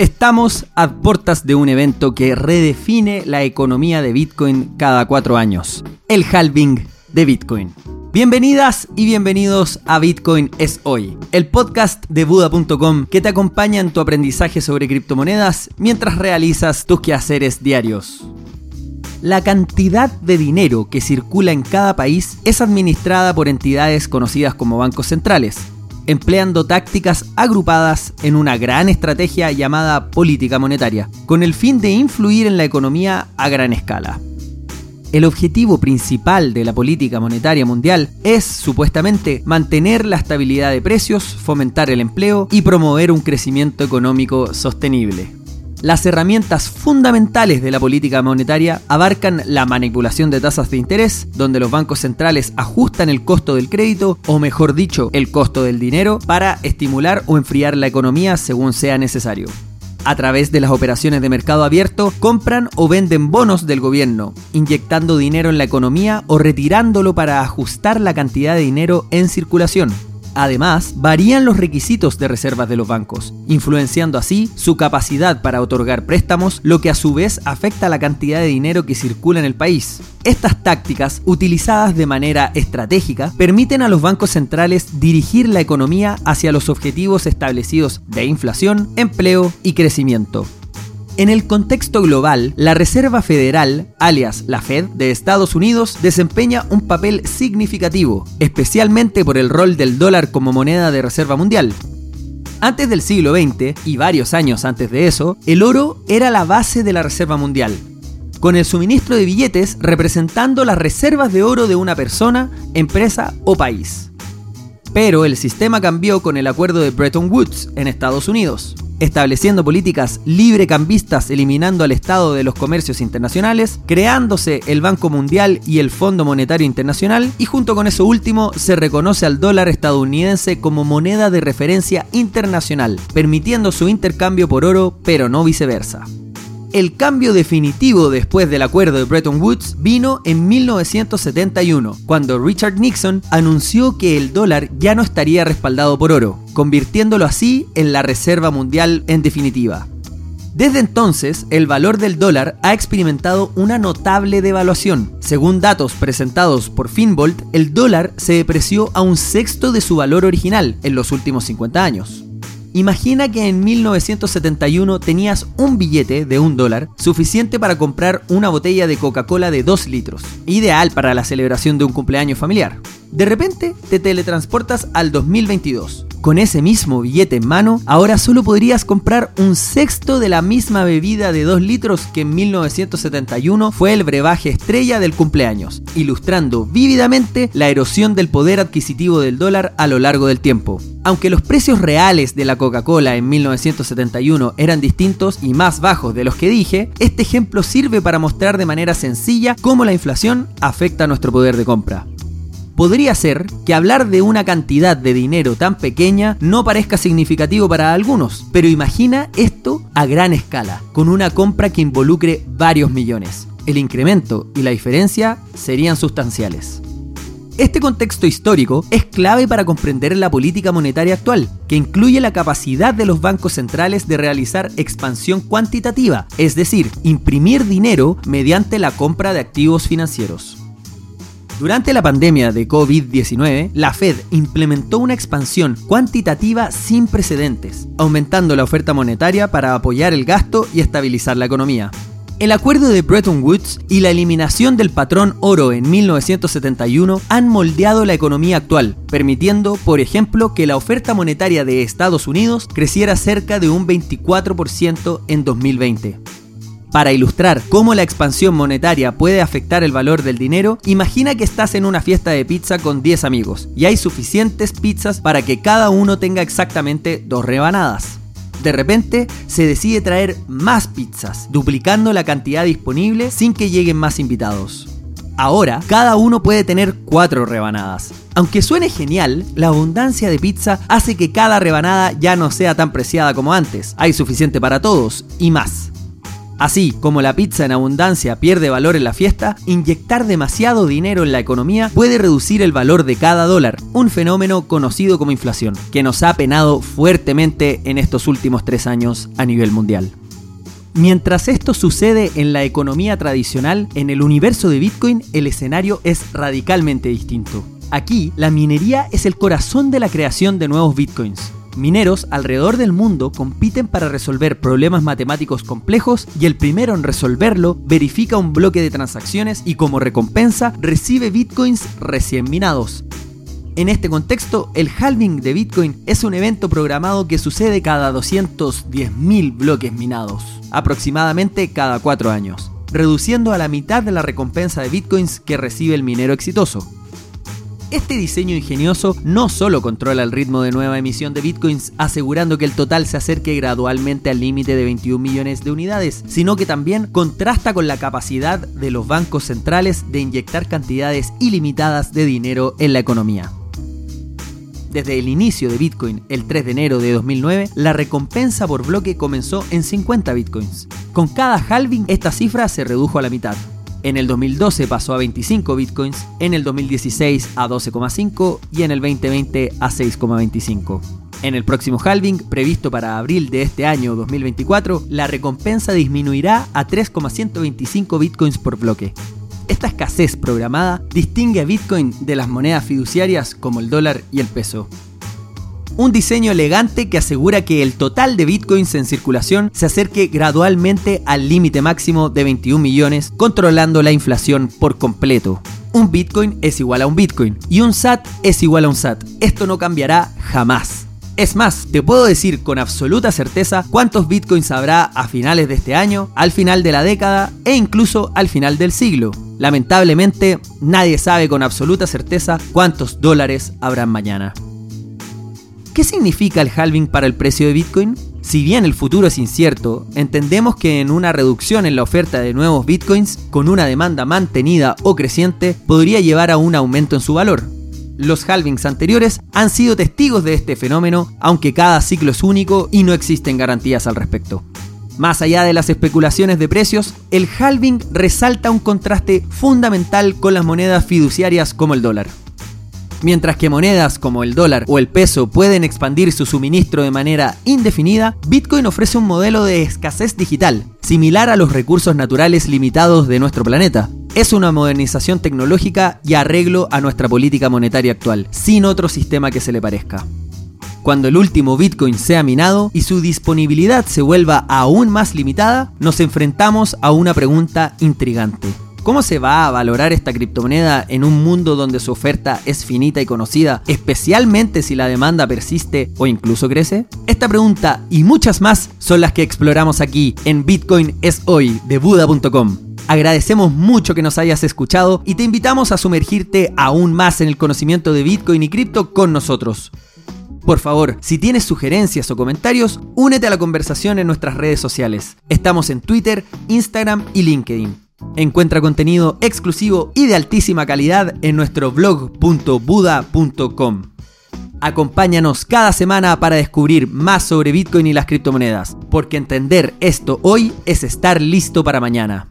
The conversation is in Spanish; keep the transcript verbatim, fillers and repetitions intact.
Estamos a puertas de un evento que redefine la economía de Bitcoin cada cuatro años, el halving de Bitcoin. Bienvenidas y bienvenidos a Bitcoin es hoy, el podcast de Buda punto com que te acompaña en tu aprendizaje sobre criptomonedas mientras realizas tus quehaceres diarios. La cantidad de dinero que circula en cada país es administrada por entidades conocidas como bancos centrales, empleando tácticas agrupadas en una gran estrategia llamada política monetaria, con el fin de influir en la economía a gran escala. El objetivo principal de la política monetaria mundial es, supuestamente, mantener la estabilidad de precios, fomentar el empleo y promover un crecimiento económico sostenible. Las herramientas fundamentales de la política monetaria abarcan la manipulación de tasas de interés, donde los bancos centrales ajustan el costo del crédito, o mejor dicho, el costo del dinero, para estimular o enfriar la economía según sea necesario. A través de las operaciones de mercado abierto, compran o venden bonos del gobierno, inyectando dinero en la economía o retirándolo para ajustar la cantidad de dinero en circulación. Además, varían los requisitos de reservas de los bancos, influenciando así su capacidad para otorgar préstamos, lo que a su vez afecta la cantidad de dinero que circula en el país. Estas tácticas, utilizadas de manera estratégica, permiten a los bancos centrales dirigir la economía hacia los objetivos establecidos de inflación, empleo y crecimiento. En el contexto global, la Reserva Federal, alias la Fed de Estados Unidos, desempeña un papel significativo, especialmente por el rol del dólar como moneda de reserva mundial. Antes del siglo veinte, y varios años antes de eso, el oro era la base de la reserva mundial, con el suministro de billetes representando las reservas de oro de una persona, empresa o país. Pero el sistema cambió con el acuerdo de Bretton Woods en Estados Unidos, estableciendo políticas librecambistas eliminando al Estado de los comercios internacionales, creándose el Banco Mundial y el Fondo Monetario Internacional, y junto con eso último se reconoce al dólar estadounidense como moneda de referencia internacional, permitiendo su intercambio por oro, pero no viceversa. El cambio definitivo después del acuerdo de Bretton Woods vino en mil novecientos setenta y uno, cuando Richard Nixon anunció que el dólar ya no estaría respaldado por oro, convirtiéndolo así en la reserva mundial en definitiva. Desde entonces, el valor del dólar ha experimentado una notable devaluación. Según datos presentados por Finbold, el dólar se depreció a un sexto de su valor original en los últimos cincuenta años. Imagina que en mil novecientos setenta y uno tenías un billete de un dólar suficiente para comprar una botella de Coca-Cola de dos litros, ideal para la celebración de un cumpleaños familiar. De repente te teletransportas al dos mil veintidós. Con ese mismo billete en mano, ahora solo podrías comprar un sexto de la misma bebida de dos litros que en mil novecientos setenta y uno fue el brebaje estrella del cumpleaños, ilustrando vívidamente la erosión del poder adquisitivo del dólar a lo largo del tiempo. Aunque los precios reales de la Coca-Cola en mil novecientos setenta y uno eran distintos y más bajos de los que dije, este ejemplo sirve para mostrar de manera sencilla cómo la inflación afecta nuestro poder de compra. Podría ser que hablar de una cantidad de dinero tan pequeña no parezca significativo para algunos, pero imagina esto a gran escala, con una compra que involucre varios millones. El incremento y la diferencia serían sustanciales. Este contexto histórico es clave para comprender la política monetaria actual, que incluye la capacidad de los bancos centrales de realizar expansión cuantitativa, es decir, imprimir dinero mediante la compra de activos financieros. Durante la pandemia de COVID diecinueve, la Fed implementó una expansión cuantitativa sin precedentes, aumentando la oferta monetaria para apoyar el gasto y estabilizar la economía. El acuerdo de Bretton Woods y la eliminación del patrón oro en mil novecientos setenta y uno han moldeado la economía actual, permitiendo, por ejemplo, que la oferta monetaria de Estados Unidos creciera cerca de un veinticuatro por ciento en dos mil veinte. Para ilustrar cómo la expansión monetaria puede afectar el valor del dinero, imagina que estás en una fiesta de pizza con diez amigos y hay suficientes pizzas para que cada uno tenga exactamente dos rebanadas. De repente, se decide traer más pizzas, duplicando la cantidad disponible sin que lleguen más invitados. Ahora, cada uno puede tener cuatro rebanadas. Aunque suene genial, la abundancia de pizza hace que cada rebanada ya no sea tan preciada como antes. Hay suficiente para todos y más. Así como la pizza en abundancia pierde valor en la fiesta, inyectar demasiado dinero en la economía puede reducir el valor de cada dólar, un fenómeno conocido como inflación, que nos ha penado fuertemente en estos últimos tres años a nivel mundial. Mientras esto sucede en la economía tradicional, en el universo de Bitcoin el escenario es radicalmente distinto. Aquí, la minería es el corazón de la creación de nuevos Bitcoins. Mineros alrededor del mundo compiten para resolver problemas matemáticos complejos y el primero en resolverlo verifica un bloque de transacciones y como recompensa recibe Bitcoins recién minados. En este contexto, el halving de Bitcoin es un evento programado que sucede cada doscientos diez mil bloques minados, aproximadamente cada cuatro años, reduciendo a la mitad de la recompensa de Bitcoins que recibe el minero exitoso. Este diseño ingenioso no solo controla el ritmo de nueva emisión de Bitcoins, asegurando que el total se acerque gradualmente al límite de veintiún millones de unidades, sino que también contrasta con la capacidad de los bancos centrales de inyectar cantidades ilimitadas de dinero en la economía. Desde el inicio de Bitcoin, el tres de enero de dos mil nueve, la recompensa por bloque comenzó en cincuenta Bitcoins. Con cada halving, esta cifra se redujo a la mitad. En el dos mil doce pasó a veinticinco Bitcoins, en el dos mil dieciséis a doce coma cinco y en el veinte veinte a seis coma veinticinco. En el próximo halving, previsto para abril de este año dos mil veinticuatro, la recompensa disminuirá a tres coma ciento veinticinco Bitcoins por bloque. Esta escasez programada distingue a Bitcoin de las monedas fiduciarias como el dólar y el peso. Un diseño elegante que asegura que el total de Bitcoins en circulación se acerque gradualmente al límite máximo de veintiún millones, controlando la inflación por completo. Un Bitcoin es igual a un Bitcoin y un S A T es igual a un S A T. Esto no cambiará jamás. Es más, te puedo decir con absoluta certeza cuántos Bitcoins habrá a finales de este año, al final de la década e incluso al final del siglo. Lamentablemente, nadie sabe con absoluta certeza cuántos dólares habrán mañana. ¿Qué significa el halving para el precio de Bitcoin? Si bien el futuro es incierto, entendemos que en una reducción en la oferta de nuevos Bitcoins, con una demanda mantenida o creciente, podría llevar a un aumento en su valor. Los halvings anteriores han sido testigos de este fenómeno, aunque cada ciclo es único y no existen garantías al respecto. Más allá de las especulaciones de precios, el halving resalta un contraste fundamental con las monedas fiduciarias como el dólar. Mientras que monedas como el dólar o el peso pueden expandir su suministro de manera indefinida, Bitcoin ofrece un modelo de escasez digital, similar a los recursos naturales limitados de nuestro planeta. Es una modernización tecnológica y arreglo a nuestra política monetaria actual, sin otro sistema que se le parezca. Cuando el último Bitcoin sea minado y su disponibilidad se vuelva aún más limitada, nos enfrentamos a una pregunta intrigante. ¿Cómo se va a valorar esta criptomoneda en un mundo donde su oferta es finita y conocida, especialmente si la demanda persiste o incluso crece? Esta pregunta y muchas más son las que exploramos aquí en Bitcoin es hoy de Buda punto com. Agradecemos mucho que nos hayas escuchado y te invitamos a sumergirte aún más en el conocimiento de Bitcoin y cripto con nosotros. Por favor, si tienes sugerencias o comentarios, únete a la conversación en nuestras redes sociales. Estamos en Twitter, Instagram y LinkedIn. Encuentra contenido exclusivo y de altísima calidad en nuestro blog punto buda punto com. Acompáñanos cada semana para descubrir más sobre Bitcoin y las criptomonedas, porque entender esto hoy es estar listo para mañana.